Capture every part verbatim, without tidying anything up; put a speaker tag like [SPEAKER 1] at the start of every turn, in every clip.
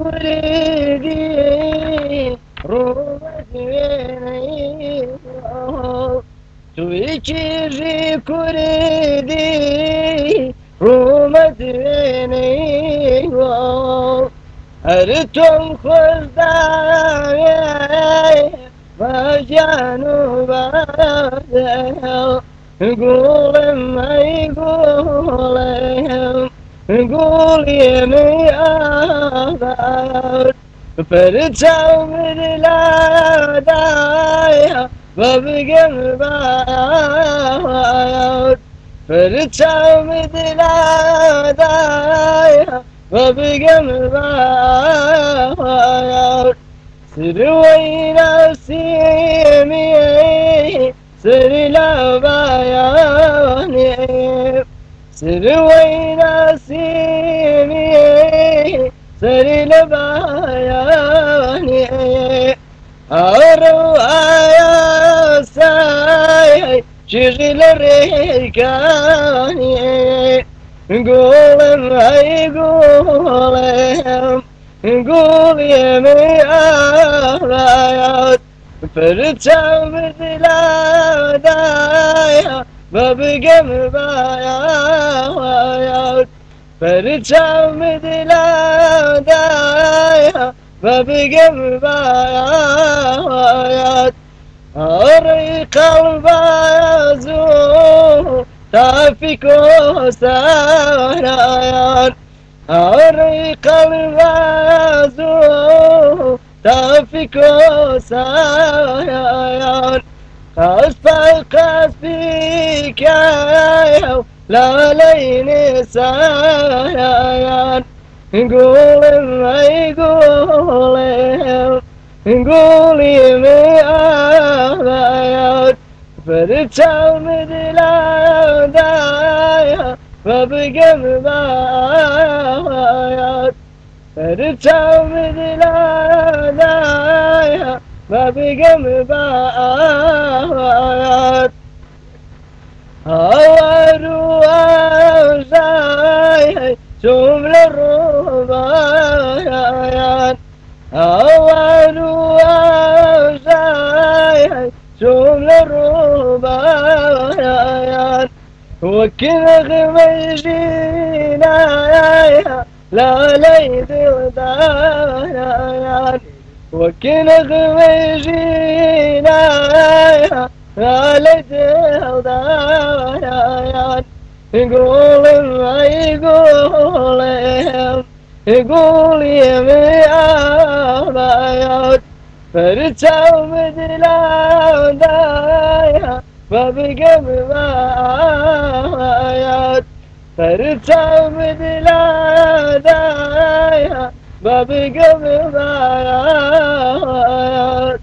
[SPEAKER 1] كردي رومت ويني توی چیزی کردی رومت وینی هر توم خوردای و جنوبه قولم ای قولم قولیم آباد پرچم دلادای و بگم باید پرچم دلادای و بگم باید سروی نسیمی سر لبایانی سروی نسیمی سر لبایانی أروى يا ساي شغل الريكاني قولم هاي قولم قول يا ميارات فرتم دلادايا ببقى مبايات فرتم دلادايا ببقى مبايات أري قلبازو تافيكو سارايان أري قلبازو تافيكو سارايان قصفا قصفيك يا لا ليني سارايان قولم أي قولم قولي مئات فرتم دلادايا فبقى مبايات فرتم دلادايا فبقى مبايات هوارو أوزاي شمل الربايات أولو أوزاي شمل الربايات وكل غمجينا لا ليد ودايات وكل غمجينا لا ليد ودايات قولم أي قولم قول يا ميابايات فرتم دلادايا فبقى مبايات فرتم دلادايا فبقى مبايات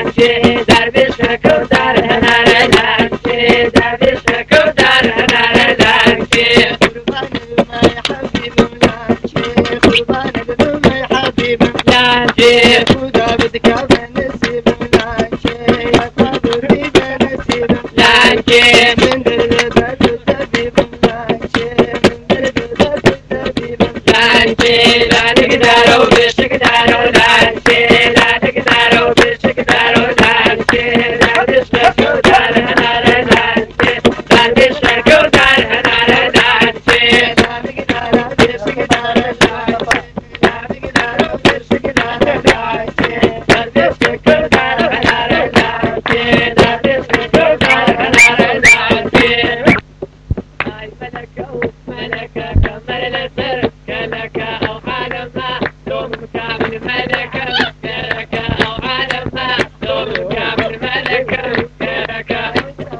[SPEAKER 2] Dar لانشي ودا بدك بنسيب لانشي يا قبري بنسيب لانشي من دربة الطبيب لانشي من دربة الطبيب لانشي لا نقدر وبش تقدر لانشي لا تقدر وبش تقدر لانشي لا تشتك ودار هنار لانشي لا تشتك ودار هنار لانشي لا نقدر وبش تقدر لانشي لا نقدر وبش تقدر لانشي لا تشتك ودار هنار لانشي لا تشتك ودار هنار لانشي هاي ملكة وملكة كمر لسر كلكة أو عالمها دوم كامل ملكة كلكة أو عالمها دوم كامل ملكة كلكة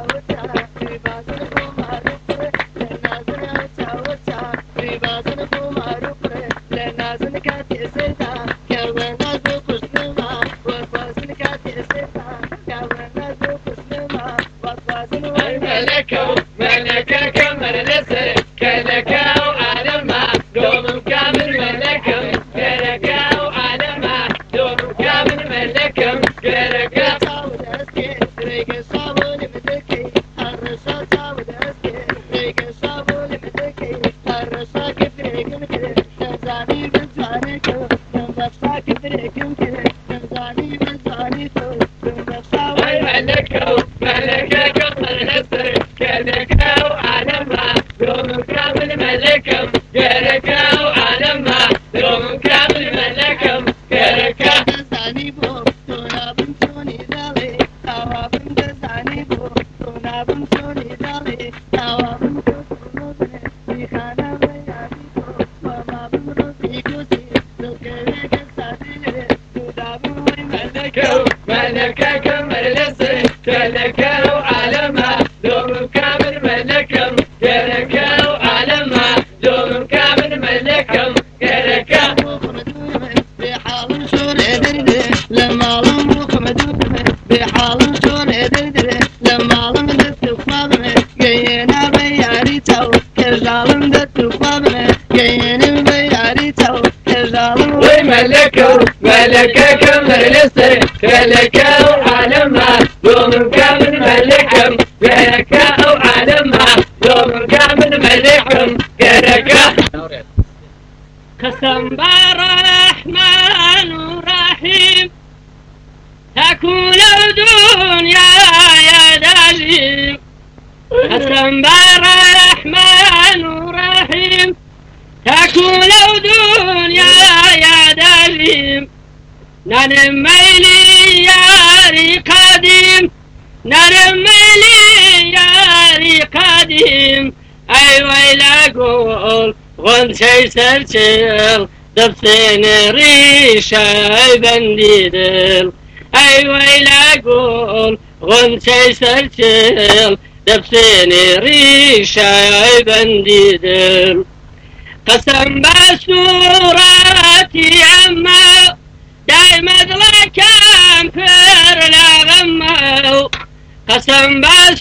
[SPEAKER 2] ملكة ملكة كمر لسر كلكة وعالمها دوم كامل ملكة كلكة وعالمها دوم كامل ملكة كلكة ملكة ملكة كمر لسر كلكة وعالمها دوم كامل ملكة كلكة وعالمها دوم كامل ملكة كلكة ملكة كمر لسر كلكة وعالمها دوم كامل ملكة كلكة وعالمها دوم كامل ملكة كلكة بحال شور لما لمخ مدوب بحال شور لما لم تتفاضم جينا بياري تو كجالم تتفاضم جينا بياري تو كجالم ملكة ملكة كمر لسر كلكة وعالمها دوم كامل ملكة كلكة وعالمها دوم كامل ملكة كلكة
[SPEAKER 3] قسم بالرحمن الرحيم تكون الدنيا يا دليل قسم بالرحمن الرحيم تكون الدنيا يا دليل نرم ميلي يا قديم نرم ميلي يا قديم أي ويلا قول غنشي سرشل دبسين ريشة بنديدل أي ويلا قول غنشي سرشل دبسين ريشة بنديدل قسم بسوراتي عما دايما لك انفر لا غمه قسم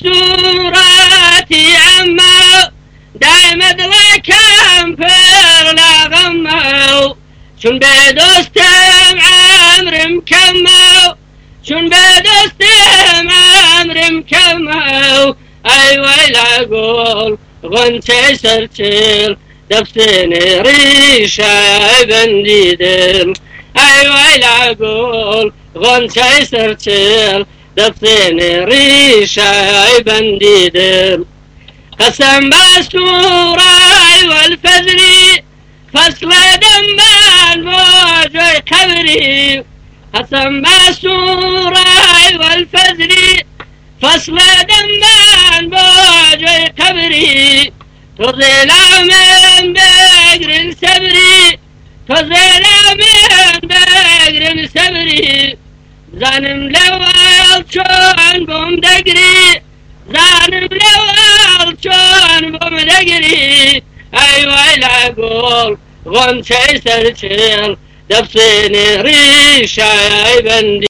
[SPEAKER 3] بسوراتي عما دايما لك انفر لا غمه شن بدوستم عمر مكمو شن بدوستم عمر مكمو اي ويلا قول غنتي سرتل دبسني ريشة بنديدل أي ويلا قول غنتي سرتل دبسني ريشة بنديدل قسم بسوراي والفذري فصل دمان موجي قبري قسم بسوراي والفذري فصل دمان موجي قبري تظل من بقر سبري تظل من بقر سبري زانم لوال شون بوم دقري زانم لوال شون بوم دقري أي ويلا قول غنشي سرشل دبسني ريشة بندي